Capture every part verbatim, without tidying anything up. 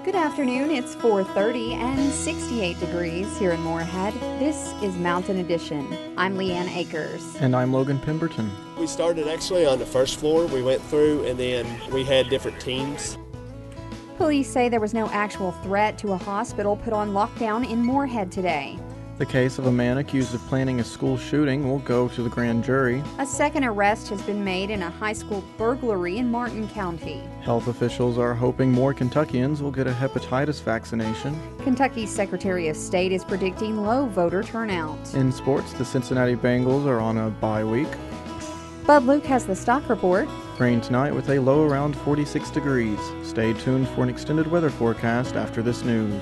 Good afternoon. It's four thirty and sixty-eight degrees here in Moorhead. This is Mountain Edition. I'm Leanne Akers. And I'm Logan Pemberton. We started actually on the first floor. We went through and then we had different teams. Police say there was no actual threat to a hospital put on lockdown in Moorhead today. The case of a man accused of planning a school shooting will go to the grand jury. A second arrest has been made in a high school burglary in Martin County. Health officials are hoping more Kentuckians will get a hepatitis vaccination. Kentucky's Secretary of State is predicting low voter turnout. In sports, the Cincinnati Bengals are on a bye week. Bud Luke has the stock report. Rain tonight with a low around forty-six degrees. Stay tuned for an extended weather forecast after this news.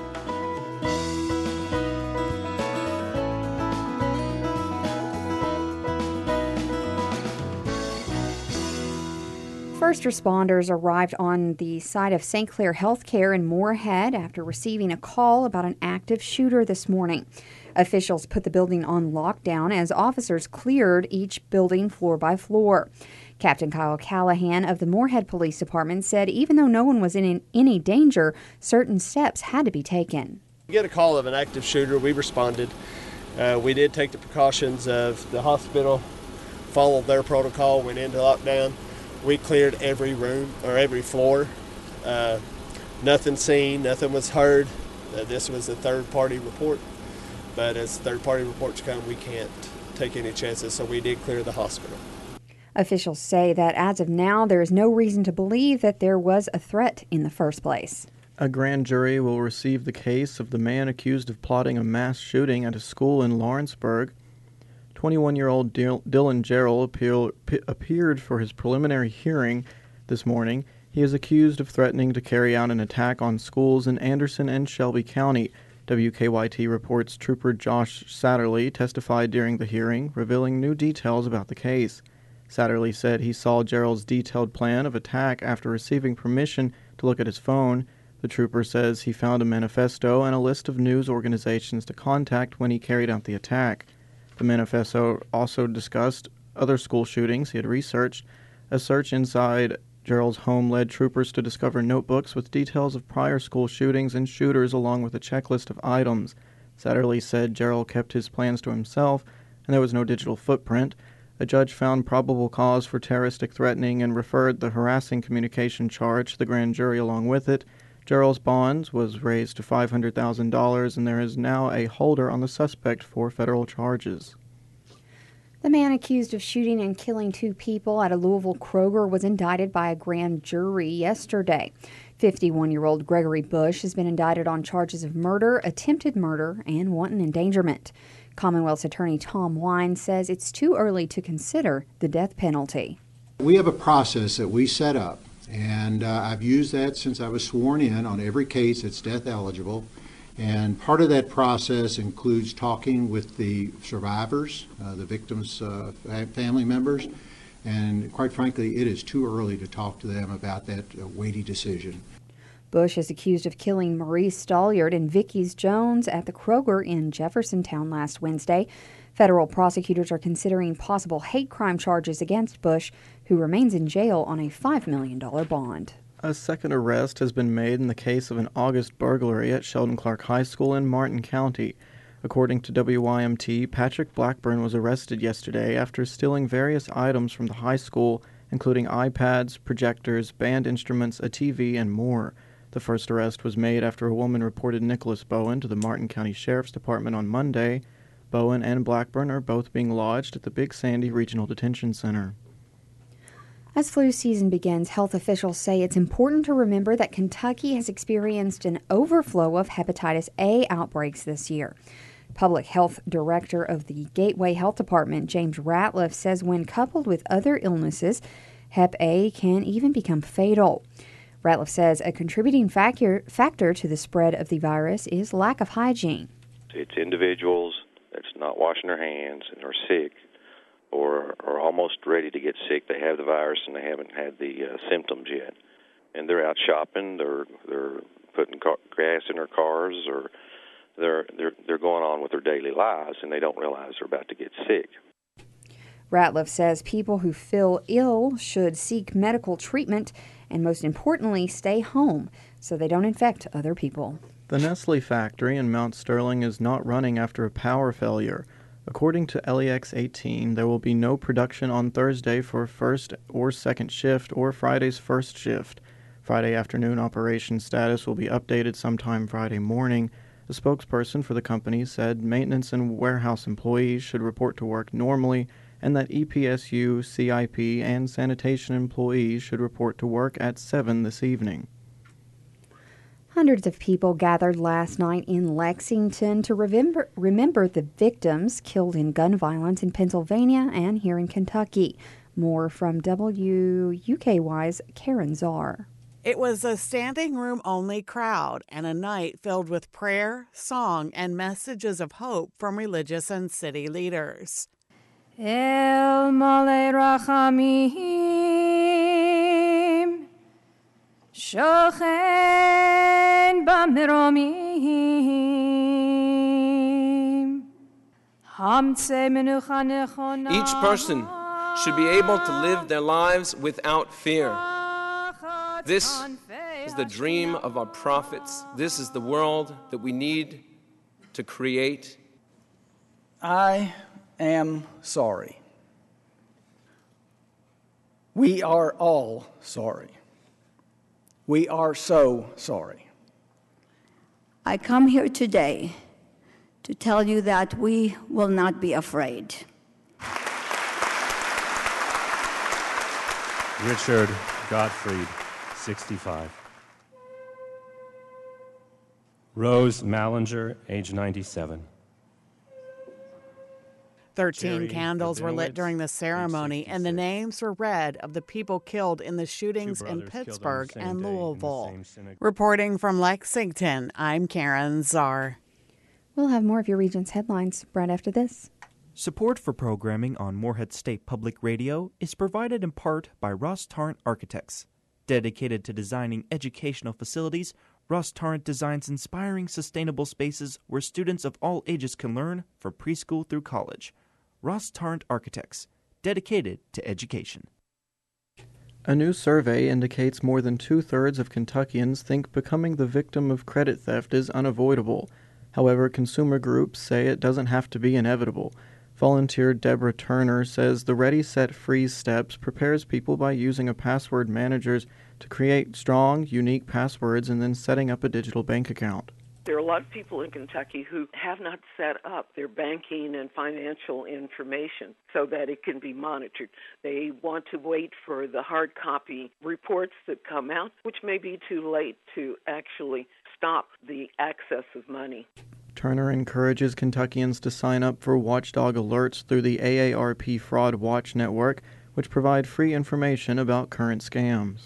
First responders arrived on the site of Saint Clair Healthcare in Moorhead after receiving a call about an active shooter this morning. Officials put the building on lockdown as officers cleared each building floor by floor. Captain Kyle Callahan of the Moorhead Police Department said even though no one was in any danger, certain steps had to be taken. We get a call of an active shooter. We responded. Uh, we did take the precautions of the hospital, followed their protocol, went into lockdown. We cleared every room or every floor. Uh, nothing seen, nothing was heard. Uh, this was a third-party report, but as third-party reports come, we can't take any chances, so we did clear the hospital. Officials say that as of now, there is no reason to believe that there was a threat in the first place. A grand jury will receive the case of the man accused of plotting a mass shooting at a school in Lawrenceburg. twenty-one-year-old Dylan Jarrell appeal, p- appeared for his preliminary hearing this morning. He is accused of threatening to carry out an attack on schools in Anderson and Shelby County. W K Y T reports Trooper Josh Satterley testified during the hearing, revealing new details about the case. Satterley said he saw Jarrell's detailed plan of attack after receiving permission to look at his phone. The trooper says he found a manifesto and a list of news organizations to contact when he carried out the attack. The manifesto also discussed other school shootings he had researched. A search inside Jarrell's home led troopers to discover notebooks with details of prior school shootings and shooters along with a checklist of items. Satterley said Jarrell kept his plans to himself and there was no digital footprint. A judge found probable cause for terroristic threatening and referred the harassing communication charge to the grand jury along with it. Jarrell's bonds was raised to five hundred thousand dollars, and there is now a holder on the suspect for federal charges. The man accused of shooting and killing two people at a Louisville Kroger was indicted by a grand jury yesterday. fifty-one-year-old Gregory Bush has been indicted on charges of murder, attempted murder, and wanton endangerment. Commonwealth's attorney Tom Wine says it's too early to consider the death penalty. We have a process that we set up. And uh, I've used that since I was sworn in on every case that's death eligible. And part of that process includes talking with the survivors, uh, the victims' uh, family members. And quite frankly, it is too early to talk to them about that uh, weighty decision. Bush is accused of killing Maurice Stalliard and Vicky's Jones at the Kroger in Jeffersontown last Wednesday. Federal prosecutors are considering possible hate crime charges against Bush, who remains in jail on a five million dollars bond. A second arrest has been made in the case of an August burglary at Sheldon Clark High School in Martin County. According to W Y M T, Patrick Blackburn was arrested yesterday after stealing various items from the high school, including iPads, projectors, band instruments, a T V, and more. The first arrest was made after a woman reported Nicholas Bowen to the Martin County Sheriff's Department on Monday. Bowen and Blackburn are both being lodged at the Big Sandy Regional Detention Center. As flu season begins, health officials say it's important to remember that Kentucky has experienced an overflow of hepatitis A outbreaks this year. Public Health Director of the Gateway Health Department, James Ratliff, says when coupled with other illnesses, Hep A can even become fatal. Ratliff says a contributing factor, factor to the spread of the virus is lack of hygiene. It's individuals that's not washing their hands and are sick or are almost ready to get sick. They have the virus and they haven't had the uh, symptoms yet. And they're out shopping, they're they're putting car- gas in their cars, or they're they're they're going on with their daily lives and they don't realize they're about to get sick. Ratliff says people who feel ill should seek medical treatment and, most importantly, stay home so they don't infect other people. The Nestle factory in Mount Sterling is not running after a power failure. According to L E X eighteen, there will be no production on Thursday for first or second shift or Friday's first shift. Friday afternoon operation status will be updated sometime Friday morning. A spokesperson for the company said maintenance and warehouse employees should report to work normally and that E P S U, C I P, and sanitation employees should report to work at seven this evening. Hundreds of people gathered last night in Lexington to remember, remember the victims killed in gun violence in Pennsylvania and here in Kentucky. More from W U K Y's Karen Czar. It was a standing room only crowd and a night filled with prayer, song, and messages of hope from religious and city leaders. El Malei Rachamim Shochen B'Meromim Hamtze Menucha Nechona. Each person should be able to live their lives without fear. This is the dream of our prophets. This is the world that we need to create. I am sorry. We are all sorry. We are so sorry. I come here today to tell you that we will not be afraid. Richard Gottfried, sixty-five. Rose Mallinger, age ninety-seven. Thirteen candles were lit during the ceremony, and the names were read of the people killed in the shootings in Pittsburgh and Louisville. Reporting from Lexington, I'm Karen Czar. We'll have more of your region's headlines right after this. Support for programming on Morehead State Public Radio is provided in part by Ross Tarrant Architects. Dedicated to designing educational facilities, Ross Tarrant designs inspiring, sustainable spaces where students of all ages can learn from preschool through college. Ross Tarrant Architects, dedicated to education. A new survey indicates more than two-thirds of Kentuckians think becoming the victim of credit theft is unavoidable. However, consumer groups say it doesn't have to be inevitable. Volunteer Deborah Turner says the Ready, Set, Freeze steps prepares people by using a password managers to create strong, unique passwords and then setting up a digital bank account. There are a lot of people in Kentucky who have not set up their banking and financial information so that it can be monitored. They want to wait for the hard copy reports that come out, which may be too late to actually stop the access of money. Turner encourages Kentuckians to sign up for watchdog alerts through the A A R P Fraud Watch Network, which provide free information about current scams.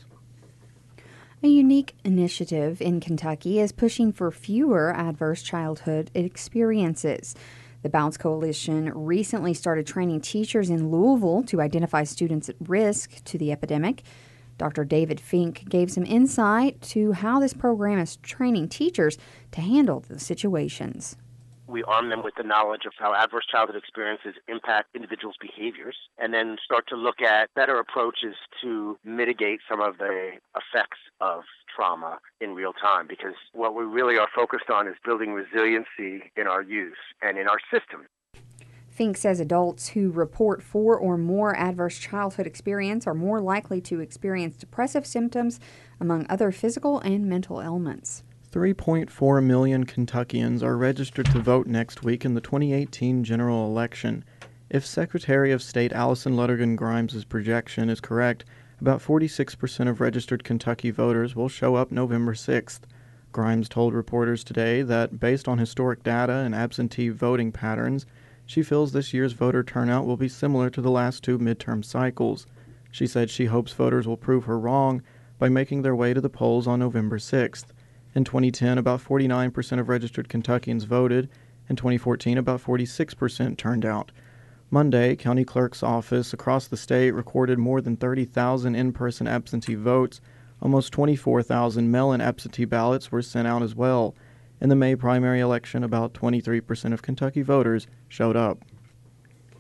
A unique initiative in Kentucky is pushing for fewer adverse childhood experiences. The Bounce Coalition recently started training teachers in Louisville to identify students at risk to the epidemic. Doctor David Fink gave some insight to how this program is training teachers to handle the situations. We arm them with the knowledge of how adverse childhood experiences impact individuals' behaviors, and then start to look at better approaches to mitigate some of the effects of trauma in real time, because what we really are focused on is building resiliency in our youth and in our system. Fink says adults who report four or more adverse childhood experience are more likely to experience depressive symptoms, among other physical and mental ailments. three point four million Kentuckians are registered to vote next week in the twenty eighteen general election. If Secretary of State Allison Luttergan Grimes' projection is correct, about forty-six percent of registered Kentucky voters will show up November sixth. Grimes told reporters today that, based on historic data and absentee voting patterns, she feels this year's voter turnout will be similar to the last two midterm cycles. She said she hopes voters will prove her wrong by making their way to the polls on November sixth. In twenty ten, about forty-nine percent of registered Kentuckians voted. In twenty fourteen, about forty-six percent turned out. Monday, county clerk's office across the state recorded more than thirty thousand in-person absentee votes. Almost twenty-four thousand mail-in absentee ballots were sent out as well. In the May primary election, about twenty-three percent of Kentucky voters showed up.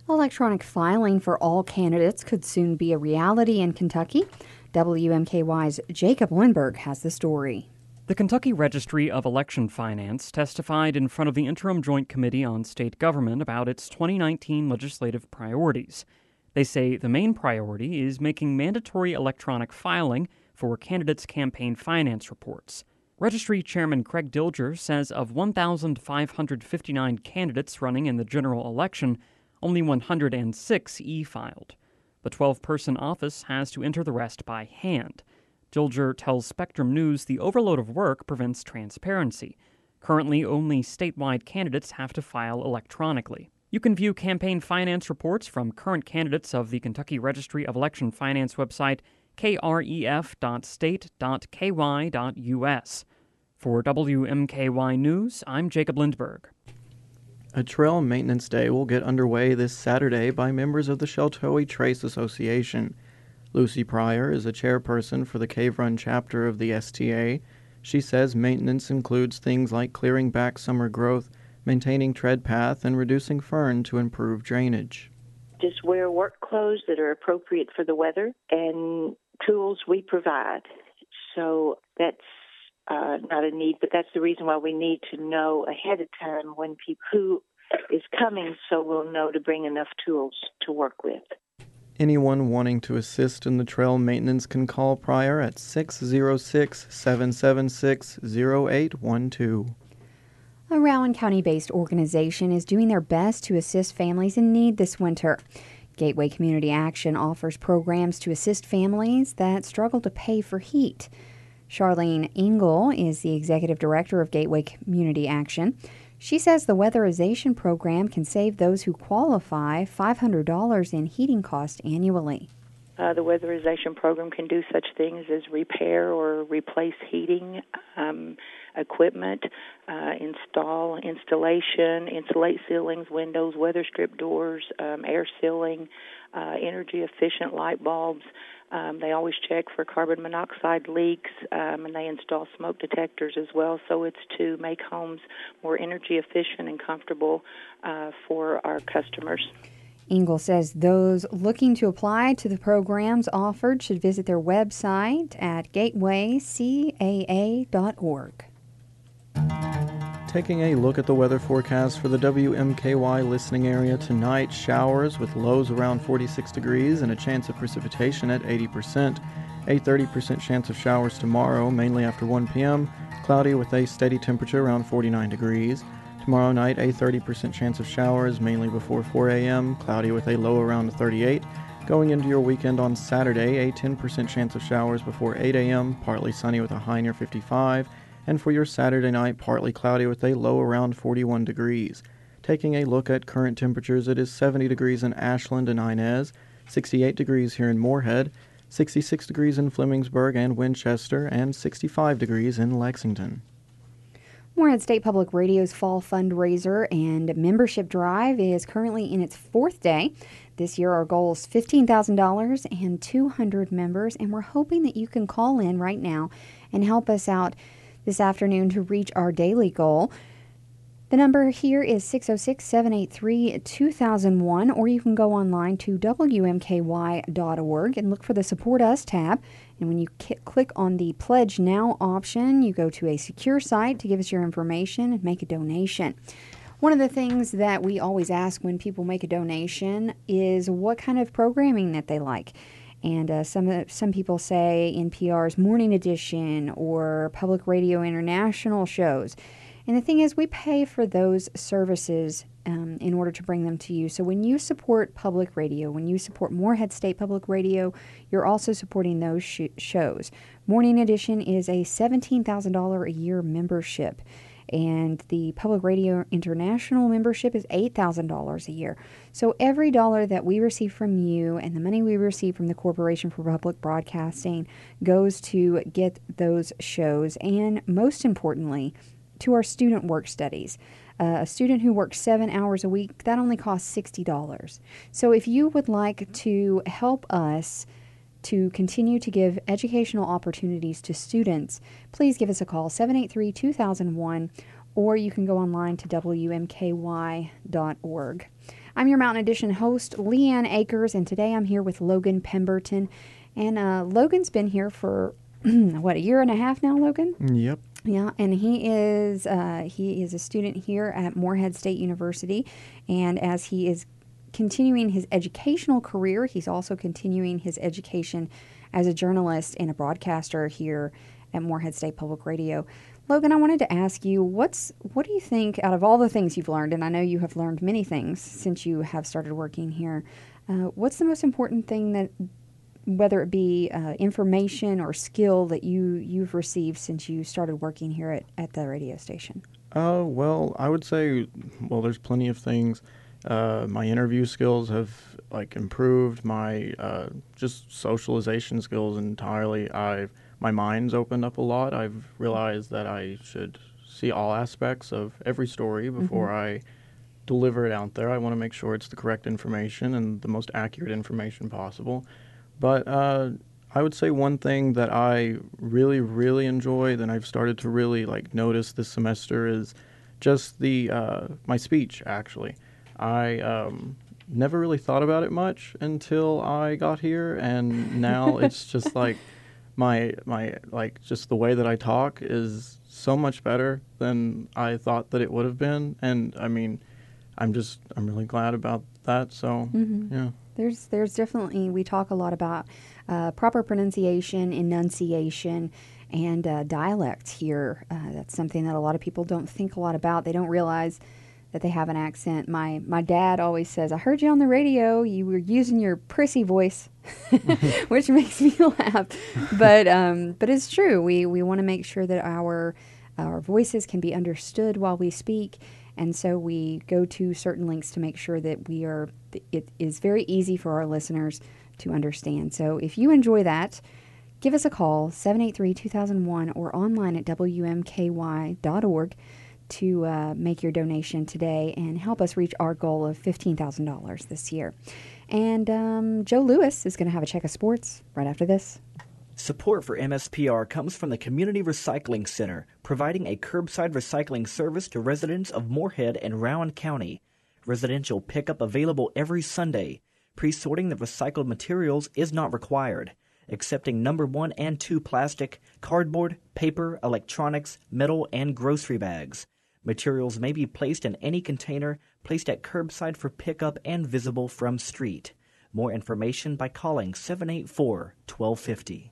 Electronic filing for all candidates could soon be a reality in Kentucky. W M K Y's Jacob Lindberg has the story. The Kentucky Registry of Election Finance testified in front of the Interim Joint Committee on State Government about its twenty nineteen legislative priorities. They say the main priority is making mandatory electronic filing for candidates' campaign finance reports. Registry Chairman Craig Dilger says of one thousand five hundred fifty-nine candidates running in the general election, only one hundred six e-filed. The twelve-person office has to enter the rest by hand. Dilger tells Spectrum News the overload of work prevents transparency. Currently, only statewide candidates have to file electronically. You can view campaign finance reports from current candidates of the Kentucky Registry of Election Finance website, k r e f dot state dot k y dot u s. For W M K Y News, I'm Jacob Lindberg. A trail maintenance day will get underway this Saturday by members of the Sheltowee Trace Association. Lucy Pryor is a chairperson for the Cave Run chapter of the S T A. She says maintenance includes things like clearing back summer growth, maintaining tread path, and reducing fern to improve drainage. Just wear work clothes that are appropriate for the weather and tools we provide. So that's uh, not a need, but that's the reason why we need to know ahead of time when people who is coming, so we'll know to bring enough tools to work with. Anyone wanting to assist in the trail maintenance can call Pryor at six oh six, seven seven six, oh eight one two. A Rowan County-based organization is doing their best to assist families in need this winter. Gateway Community Action offers programs to assist families that struggle to pay for heat. Charlene Engel is the executive director of Gateway Community Action. She says the weatherization program can save those who qualify five hundred dollars in heating costs annually. Uh, the weatherization program can do such things as repair or replace heating um, equipment, uh, install installation, insulate ceilings, windows, weather strip doors, um, air sealing, uh, energy-efficient light bulbs. Um, they always check for carbon monoxide leaks, um, and they install smoke detectors as well. So it's to make homes more energy efficient and comfortable uh, for our customers. Engel says those looking to apply to the programs offered should visit their website at gateway c a a dot org. Taking a look at the weather forecast for the W M K Y listening area tonight, showers with lows around forty-six degrees and a chance of precipitation at eighty percent. A thirty percent chance of showers tomorrow, mainly after one p.m., cloudy with a steady temperature around forty-nine degrees. Tomorrow night, a thirty percent chance of showers, mainly before four a.m., cloudy with a low around thirty-eight. Going into your weekend on Saturday, a ten percent chance of showers before eight a.m., partly sunny with a high near fifty-five. And for your Saturday night, partly cloudy with a low around forty-one degrees. Taking a look at current temperatures, it is seventy degrees in Ashland and Inez, sixty-eight degrees here in Moorhead, sixty-six degrees in Flemingsburg and Winchester, and sixty-five degrees in Lexington. Moorhead State Public Radio's fall fundraiser and membership drive is currently in its fourth day. This year our goal is fifteen thousand dollars and two hundred members, and we're hoping that you can call in right now and help us out this afternoon to reach our daily goal. The number here is six oh six, seven eight three, two thousand one, or you can go online to w m k y dot org and look for the Support Us tab. And when you k- click on the Pledge Now option, you go to a secure site to give us your information and make a donation. One of the things that we always ask when people make a donation is what kind of programming that they like. And uh, some some people say N P R's Morning Edition or Public Radio International shows. And the thing is, we pay for those services um, in order to bring them to you. So when you support public radio, when you support Moorhead State Public Radio, you're also supporting those sh- shows. Morning Edition is a seventeen thousand dollars a year membership. And the Public Radio International membership is eight thousand dollars a year. So every dollar that we receive from you and the money we receive from the Corporation for Public Broadcasting goes to get those shows, and most importantly, to our student work studies. Uh, a student who works seven hours a week, that only costs sixty dollars. So if you would like to help us to continue to give educational opportunities to students, please give us a call, seven eight three, two thousand one, or you can go online to w m k y dot org. I'm your Mountain Edition host, Leanne Akers, and today I'm here with Logan Pemberton. And uh, Logan's been here for, what, a year and a half now, Logan? Yep. Yeah, and he is uh, he is a student here at Morehead State University, and as he is continuing his educational career, he's also continuing his education as a journalist and a broadcaster here at Morehead State Public Radio. Logan, I wanted to ask you, what's what do you think, out of all the things you've learned, and I know you have learned many things since you have started working here, uh, what's the most important thing that, whether it be uh, information or skill, that you, you've received since you started working here at, at the radio station? Oh, uh, well, I would say, well, there's plenty of things. Uh, my interview skills have, like, improved. My uh, just socialization skills entirely. I've My mind's opened up a lot. I've realized that I should see all aspects of every story before mm-hmm. I deliver it out there. I want to make sure it's the correct information and the most accurate information possible. But uh, I would say one thing that I really, really enjoy, that I've started to really like notice this semester, is just the uh, my speech, actually. I um, never really thought about it much until I got here, and now it's just like my my like just the way that I talk is so much better than I thought that it would have been. And I mean, I'm just I'm really glad about that. So mm-hmm. yeah. There's there's definitely, we talk a lot about uh, proper pronunciation, enunciation, and uh, dialect here. Uh, that's something that a lot of people don't think a lot about. They don't realize that they have an accent. My my dad always says, I heard you on the radio, you were using your prissy voice, which makes me laugh. But um, but it's true. We we want to make sure that our our voices can be understood while we speak. And so we go to certain links to make sure that we are, it is very easy for our listeners to understand. So if you enjoy that, give us a call, seven eight three, two thousand one, or online at W M K Y dot org to uh, make your donation today and help us reach our goal of fifteen thousand dollars this year. And um, Joe Lewis is going to have a check of sports right after this. Support for M S P R comes from the Community Recycling Center, providing a curbside recycling service to residents of Morehead and Rowan County. Residential pickup available every Sunday. Pre-sorting the recycled materials is not required, accepting number one and two plastic, cardboard, paper, electronics, metal, and grocery bags. Materials may be placed in any container, placed at curbside for pickup and visible from street. More information by calling seven eight four, one two five zero.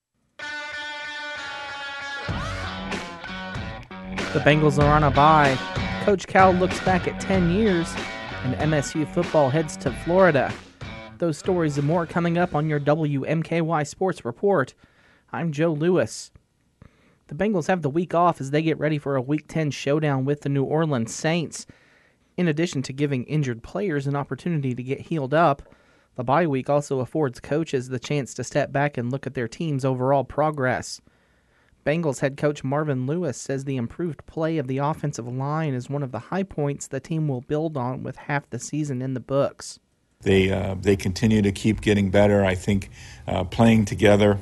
The Bengals are on a bye. Coach Cal looks back at ten years, and M S U football heads to Florida. Those stories and more coming up on your W M K Y Sports Report. I'm Joe Lewis. The Bengals have the week off as they get ready for a Week ten showdown with the New Orleans Saints. In addition to giving injured players an opportunity to get healed up, the bye week also affords coaches the chance to step back and look at their team's overall progress. Bengals head coach Marvin Lewis says the improved play of the offensive line is one of the high points the team will build on with half the season in the books. They uh, they continue to keep getting better. I think uh, playing together,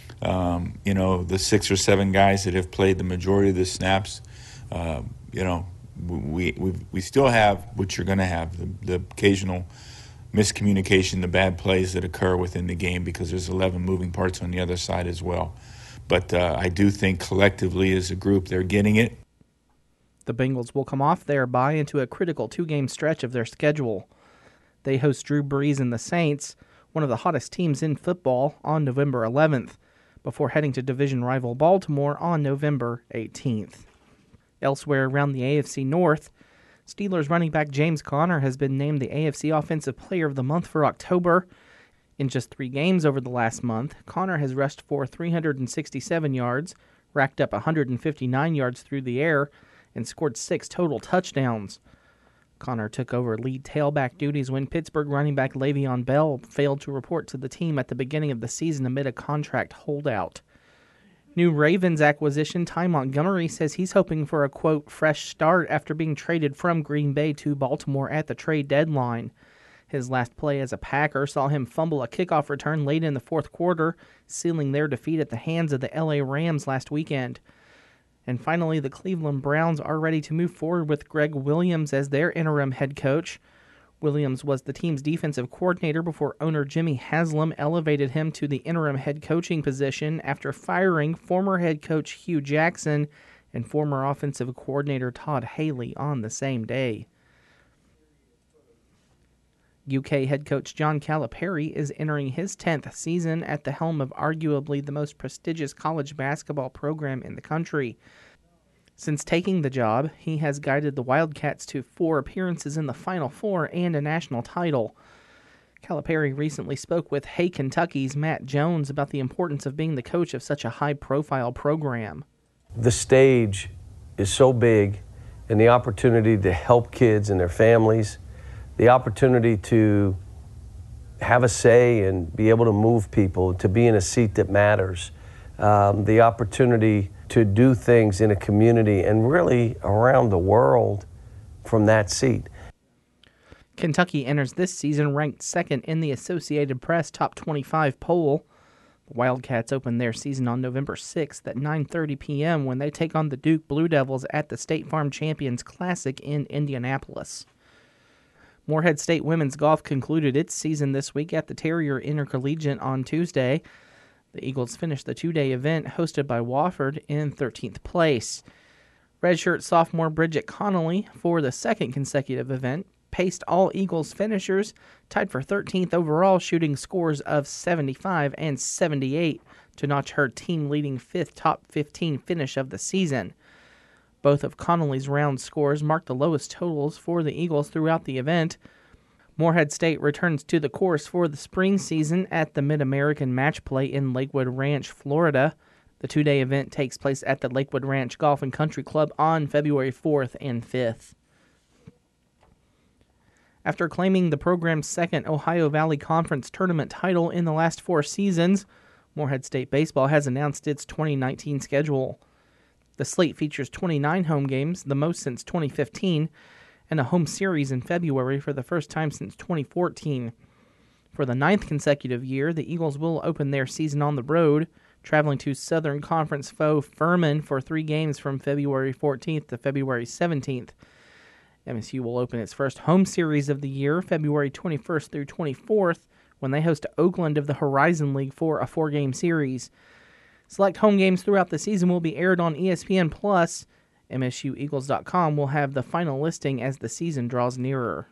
um, you know, the six or seven guys that have played the majority of the snaps, uh, you know, we we we still have what you're going to have, the, the occasional miscommunication, the bad plays that occur within the game because there's eleven moving parts on the other side as well. But uh, I do think collectively as a group they're getting it. The Bengals will come off their bye into a critical two-game stretch of their schedule. They host Drew Brees and the Saints, one of the hottest teams in football, on November eleventh, before heading to division rival Baltimore on November eighteenth. Elsewhere around the A F C North, Steelers running back James Conner has been named the A F C Offensive Player of the Month for October. In just three games over the last month, Conner has rushed for three hundred sixty-seven yards, racked up one hundred fifty-nine yards through the air, and scored six total touchdowns. Conner took over lead tailback duties when Pittsburgh running back Le'Veon Bell failed to report to the team at the beginning of the season amid a contract holdout. New Ravens acquisition Ty Montgomery says he's hoping for a, quote, fresh start after being traded from Green Bay to Baltimore at the trade deadline. His last play as a Packer saw him fumble a kickoff return late in the fourth quarter, sealing their defeat at the hands of the L A Rams last weekend. And finally, the Cleveland Browns are ready to move forward with Greg Williams as their interim head coach. Williams was the team's defensive coordinator before owner Jimmy Haslam elevated him to the interim head coaching position after firing former head coach Hugh Jackson and former offensive coordinator Todd Haley on the same day. U K head coach John Calipari is entering his tenth season at the helm of arguably the most prestigious college basketball program in the country. Since taking the job, he has guided the Wildcats to four appearances in the Final Four and a national title. Calipari recently spoke with Hey Kentucky's Matt Jones about the importance of being the coach of such a high-profile program. The stage is so big, and the opportunity to help kids and their families, the opportunity to have a say and be able to move people, to be in a seat that matters, um, the opportunity to do things in a community and really around the world from that seat. Kentucky enters this season ranked second in the Associated Press Top twenty-five poll. The Wildcats open their season on November sixth at nine thirty p.m. when they take on the Duke Blue Devils at the State Farm Champions Classic in Indianapolis. Morehead State women's golf concluded its season this week at the Terrier Intercollegiate on Tuesday. The Eagles finished the two-day event hosted by Wofford in thirteenth place. Redshirt sophomore Bridget Connolly, for the second consecutive event, paced all Eagles finishers, tied for thirteenth overall, shooting scores of seventy-five and seventy-eight to notch her team-leading fifth top fifteen finish of the season. Both of Connolly's round scores marked the lowest totals for the Eagles throughout the event. Morehead State returns to the course for the spring season at the Mid-American Match Play in Lakewood Ranch, Florida. The two-day event takes place at the Lakewood Ranch Golf and Country Club on February fourth and fifth. After claiming the program's second Ohio Valley Conference tournament title in the last four seasons, Morehead State Baseball has announced its twenty nineteen schedule. The slate features twenty-nine home games, the most since twenty fifteen, and a home series in February for the first time since twenty fourteen. For the ninth consecutive year, the Eagles will open their season on the road, traveling to Southern Conference foe Furman for three games from February fourteenth to February seventeenth. M S U will open its first home series of the year, February twenty-first through twenty-fourth, when they host Oakland of the Horizon League for a four-game series. Select home games throughout the season will be aired on E S P N plus. M S U Eagles dot com will have the final listing as the season draws nearer.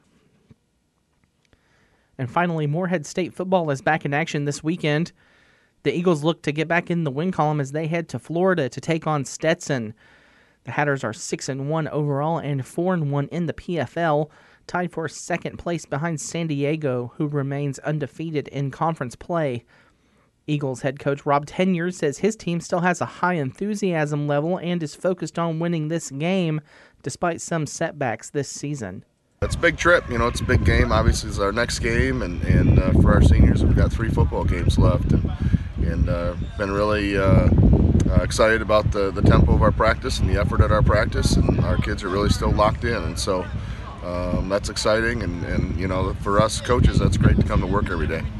And finally, Morehead State football is back in action this weekend. The Eagles look to get back in the win column as they head to Florida to take on Stetson. The Hatters are six and one overall and four and one in the P F L, tied for second place behind San Diego, who remains undefeated in conference play. Eagles head coach Rob Teniers says his team still has a high enthusiasm level and is focused on winning this game despite some setbacks this season. It's a big trip, you know, it's a big game. Obviously, it's our next game, and, and uh, for our seniors, we've got three football games left, and, and uh, been really uh, uh, excited about the, the tempo of our practice and the effort at our practice, and our kids are really still locked in, and so um, that's exciting, and, and, you know, for us coaches, that's great to come to work every day.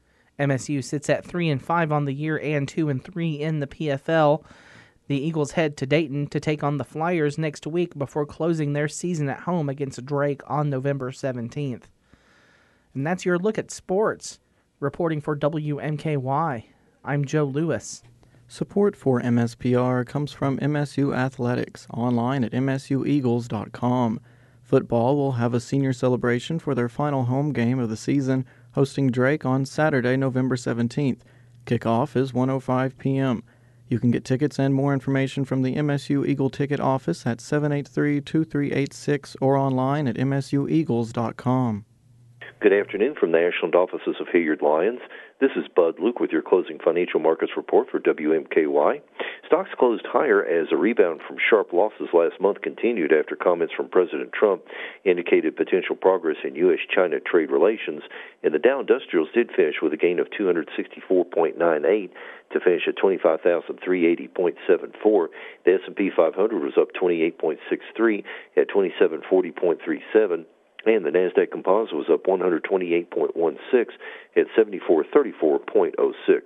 M S U sits at three and five on the year and two and three in the P F L. The Eagles head to Dayton to take on the Flyers next week before closing their season at home against Drake on November seventeenth. And that's your look at sports. Reporting for W M K Y, I'm Joe Lewis. Support for M S P R comes from M S U Athletics, online at M S U Eagles dot com. Football will have a senior celebration for their final home game of the season, hosting Drake on Saturday, November seventeenth. Kickoff is one oh five p.m. You can get tickets and more information from the M S U Eagle Ticket Office at seven eight three, two three eight six or online at M S U Eagles dot com. Good afternoon from the Ashland offices of Hilliard Lyons. This is Bud Luke with your closing financial markets report for W M K Y. Stocks closed higher as a rebound from sharp losses last month continued after comments from President Trump indicated potential progress in U S China trade relations, and the Dow Industrials did finish with a gain of two hundred sixty-four point nine eight to finish at twenty-five thousand three hundred eighty point seven four. The S and P five hundred was up twenty-eight point six three at twenty-seven forty point three seven. And the NASDAQ Composite was up one hundred twenty-eight point one six at seventy-four thirty-four point oh six.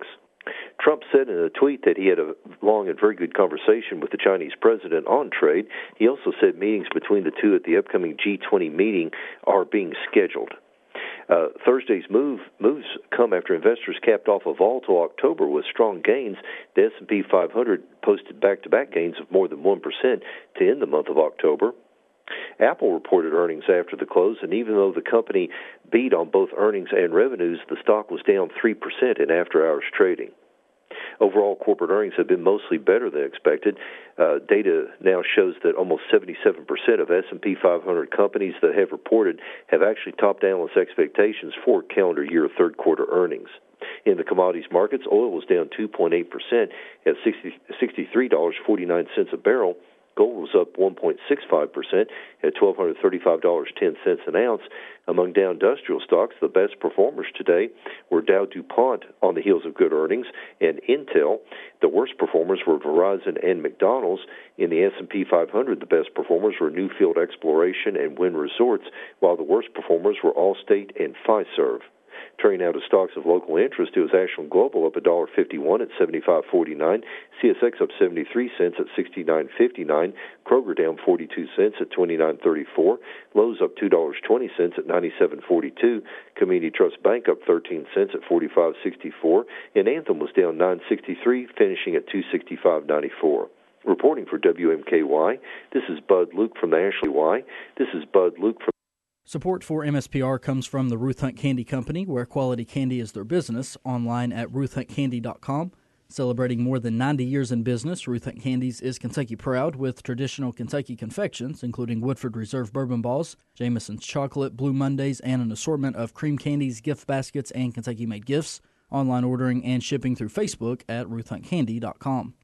Trump said in a tweet that he had a long and very good conversation with the Chinese president on trade. He also said meetings between the two at the upcoming G twenty meeting are being scheduled. Uh, Thursday's move moves come after investors capped off a volatile October with strong gains. The S and P five hundred posted back-to-back gains of more than one percent to end the month of October. Apple reported earnings after the close, and even though the company beat on both earnings and revenues, the stock was down three percent in after-hours trading. Overall, corporate earnings have been mostly better than expected. Uh, data now shows that almost seventy-seven percent of S and P five hundred companies that have reported have actually topped analyst expectations for calendar year third quarter earnings. In the commodities markets, oil was down two point eight percent at sixty-three dollars and forty-nine cents a barrel. Gold was up one point six five percent at one thousand two hundred thirty-five dollars and ten cents an ounce. Among Dow industrial stocks, the best performers today were Dow DuPont on the heels of good earnings and Intel. The worst performers were Verizon and McDonald's. In the S and P five hundred, the best performers were Newfield Exploration and Wynn Resorts, while the worst performers were Allstate and Fiserv. Turning now to stocks of local interest, it was Ashland Global up one dollar fifty-one at seventy-five forty-nine, C S X up seventy-three cents at sixty-nine fifty-nine, Kroger down forty-two cents at twenty-nine thirty-four, Lowe's up two dollars and twenty cents at ninety-seven forty-two, Community Trust Bank up thirteen cents at forty-five sixty-four, and Anthem was down nine sixty-three, finishing at two sixty-five ninety-four. Reporting for W M K Y, this is Bud Luke from the Ashley Y. This is Bud Luke from Support for M S P R comes from the Ruth Hunt Candy Company, where quality candy is their business, online at ruth hunt candy dot com. Celebrating more than ninety years in business, Ruth Hunt Candies is Kentucky proud with traditional Kentucky confections, including Woodford Reserve bourbon balls, Jameson's chocolate, Blue Mondays, and an assortment of cream candies, gift baskets, and Kentucky-made gifts. Online ordering and shipping through Facebook at ruth hunt candy dot com.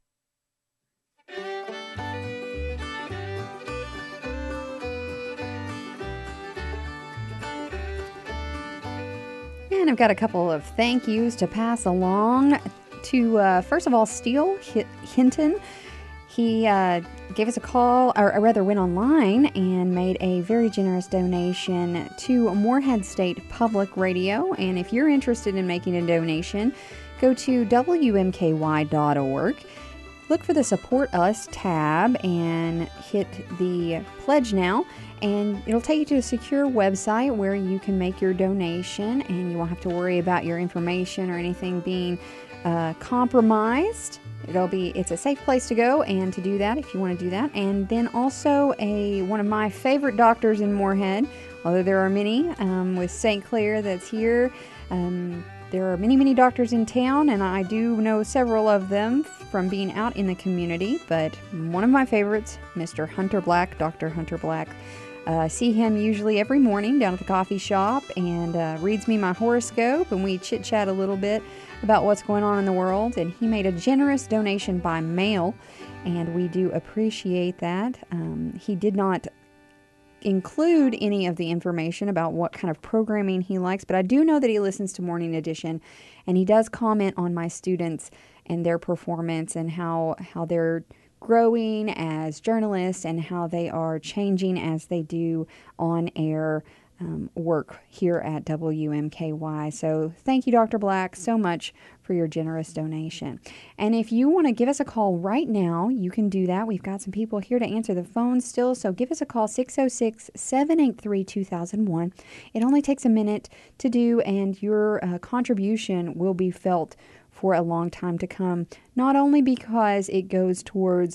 And I've got a couple of thank yous to pass along to, uh, first of all, Steele Hinton. He uh, gave us a call, or rather went online and made a very generous donation to Morehead State Public Radio. And if you're interested in making a donation, go to W M K Y dot org. Look for the Support Us tab and hit the Pledge Now, and it'll take you to a secure website where you can make your donation, and you won't have to worry about your information or anything being uh, compromised. It'll be it's a safe place to go and to do that if you want to do that. And then also a one of my favorite doctors in Morehead, although there are many, um, with Saint Clair that's here. Um, There are many, many doctors in town, and I do know several of them from being out in the community, but one of my favorites, Mister Hunter Black, Doctor Hunter Black. I uh, see him usually every morning down at the coffee shop and uh, reads me my horoscope, and we chit-chat a little bit about what's going on in the world, and he made a generous donation by mail, and we do appreciate that. Um, he did not include any of the information about what kind of programming he likes, but I do know that he listens to Morning Edition, and he does comment on my students and their performance and how how they're growing as journalists and how they are changing as they do on air um, work here at W M K Y. So thank you, Doctor Black, so much for your generous donation. And if you want to give us a call right now, you can do that. We've got some people here to answer the phone still, so give us a call, six oh six, seven eight three, two thousand one. It only takes a minute to do, and your uh, contribution will be felt for a long time to come, not only because it goes towards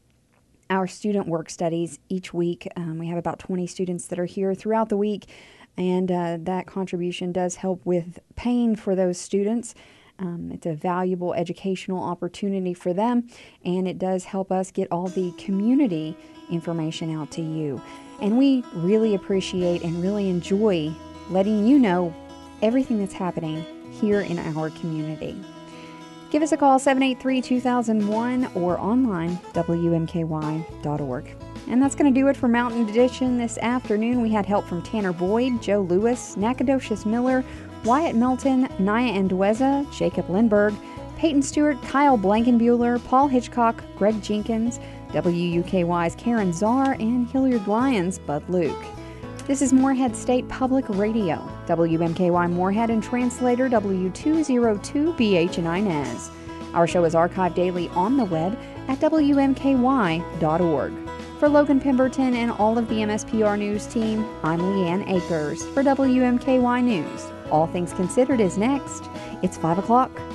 our student work studies each week. Um, we have about twenty students that are here throughout the week, and uh, that contribution does help with paying for those students. Um, it's a valuable educational opportunity for them, and it does help us get all the community information out to you. And we really appreciate and really enjoy letting you know everything that's happening here in our community. Give us a call, seven eight three, two thousand one, or online, W M K Y dot org. And that's going to do it for Mountain Edition this afternoon. We had help from Tanner Boyd, Joe Lewis, Nacogdoches Miller, Wyatt Melton, Naya Andueza, Jacob Lindberg, Peyton Stewart, Kyle Blankenbuehler, Paul Hitchcock, Greg Jenkins, W U K Y's Karen Czar, and Hilliard Lyons, Bud Luke. This is Morehead State Public Radio, W M K Y Morehead and translator W two oh two B H in Inez. Our show is archived daily on the web at W M K Y dot org. For Logan Pemberton and all of the M S P R News team, I'm Leanne Akers for W M K Y News. All Things Considered is next. It's five o'clock.